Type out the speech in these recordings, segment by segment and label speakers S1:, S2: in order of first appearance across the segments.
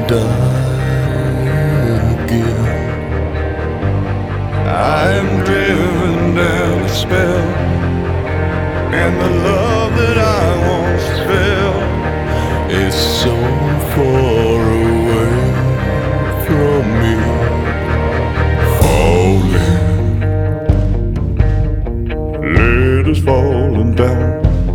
S1: die again. I'm driven down a spell, and the love that I once felt is so far away from me. Falling, letters falling down.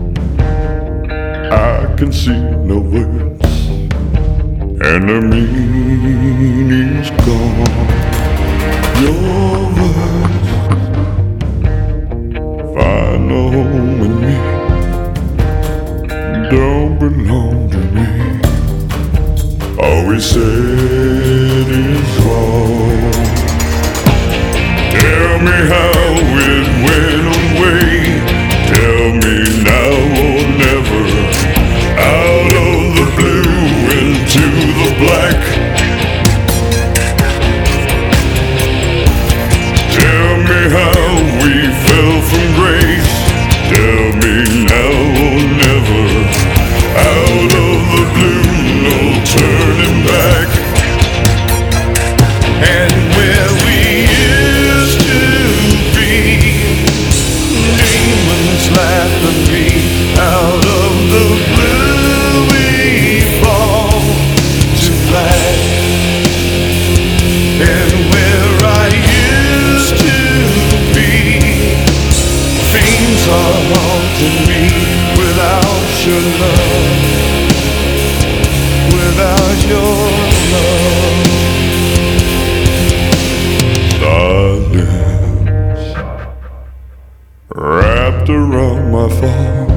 S1: I can see no words, and the meaning's gone. Your words find no home in me, don't belong to me. All we said is wrong. Tell me how it went away. Tell me now or never. Out of the blue into the black. Tell me how we fell from grace. Tell me now or never. Out of the blue, no turning back. And where we used to be, demons laugh at me. Out of the blue we fall to black. And where I used to be, things are haunting me without your love, without your love. Silence wrapped around my fall,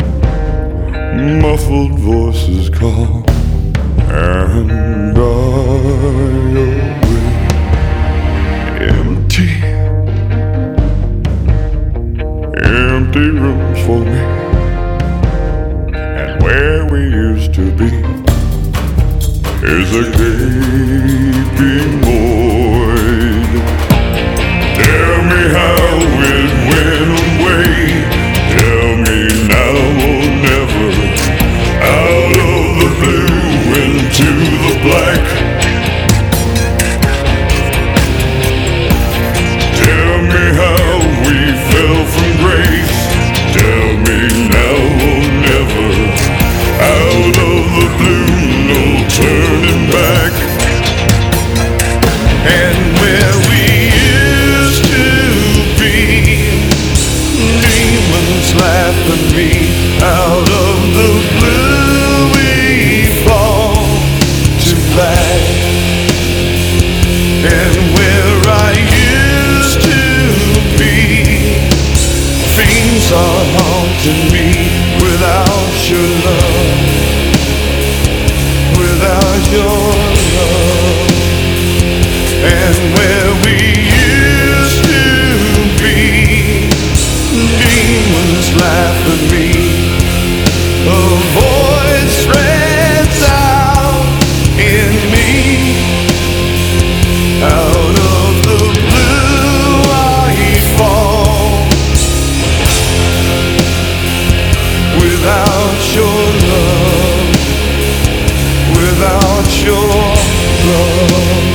S1: muffled voices call, and die away. Empty, empty rooms for me, and where we used to be is a gaping void. Tell me how it went away. Tell me now or never. Out of the blue into the black. Tell me how we fell from grace. Tell me now or never. Out of the blue, no turning back. And where we used to be, demons laugh at me. Out of the blue we fall to black. And where I used to be, things are haunting me without your love, without your love. And where we used to be, demons laugh at me. A void spreads out in me. Out of the blue I fall, without your love, without your love.